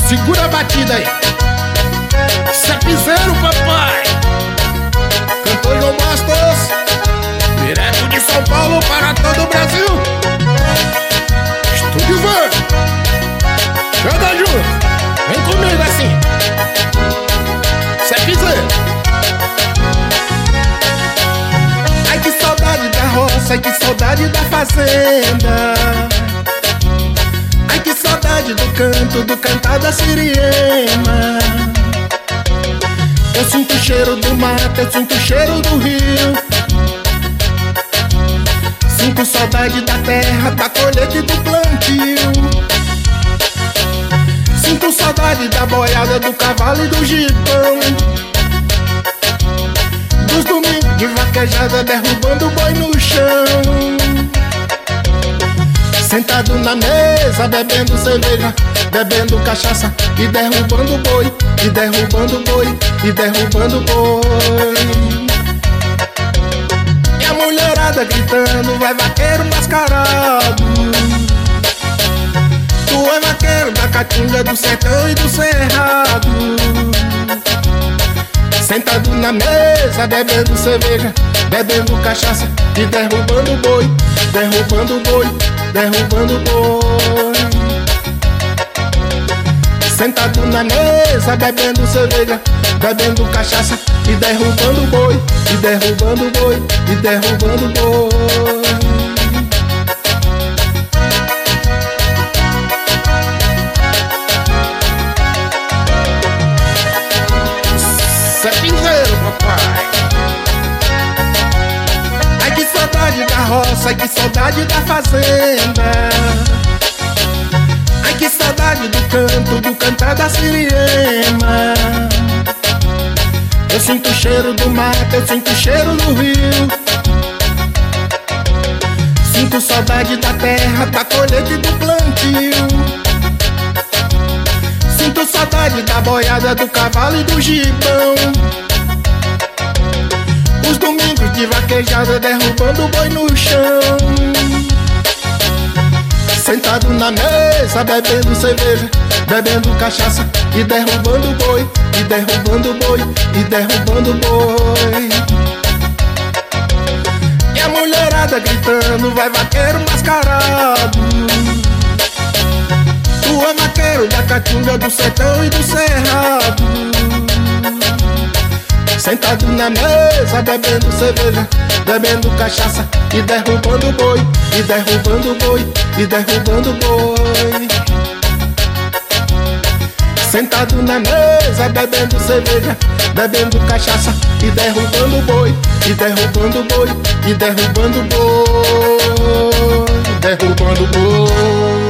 Segura a batida aí. Isso é piseiro, papai. Cantor João Bastos, direto de São Paulo para todo o Brasil. Estúdio Verde. Chega junto, vem comigo assim. Isso é piseiro. Ai que saudade da roça, ai que saudade da fazenda. Ai que saudade do canto, do cantar da siriema. Eu sinto o cheiro do mato, eu sinto o cheiro do rio. Sinto saudade da terra, da colheita e do plantio. Sinto saudade da boiada, do cavalo e do gibão. Dos domingos de vaquejada, derrubando o boi no chão. Sentado na mesa, bebendo cerveja, bebendo cachaça e derrubando o boi, e derrubando o boi, e derrubando o boi. E a mulherada gritando, vai vaqueiro mascarado. Tu é vaqueiro da caatinga, do sertão e do cerrado. Sentado na mesa, bebendo cerveja, bebendo cachaça e derrubando o boi, derrubando o boi, derrubando o boi. Sentado na mesa, bebendo cerveja, bebendo cachaça e derrubando o boi, e derrubando o boi, e derrubando o boi. Isso é piseiro, papai. Ai que saudade da roça, ai que saudade da fazenda. Ai que saudade do canto, do cantar da siriema. Eu sinto o cheiro do mato, eu sinto o cheiro do rio. Sinto saudade da terra, da colheita e do plantio. Sinto saudade da boiada, do cavalo e do gibão. Os domingos de vaquejada, derrubando o boi no chão. Sentado na mesa, bebendo cerveja, bebendo cachaça e derrubando o boi, e derrubando o boi, e derrubando o boi. E a mulherada gritando, vai vaqueiro mascarado. Tu é vaqueiro da caatinga, do sertão e do cerrado. Sentado na mesa, bebendo cerveja, bebendo cachaça e derrubando o boi, e derrubando o boi, e derrubando o boi. Sentado na mesa, bebendo cerveja, bebendo cachaça e derrubando o boi, e derrubando o boi, e derrubando o boi, derrubando o boi.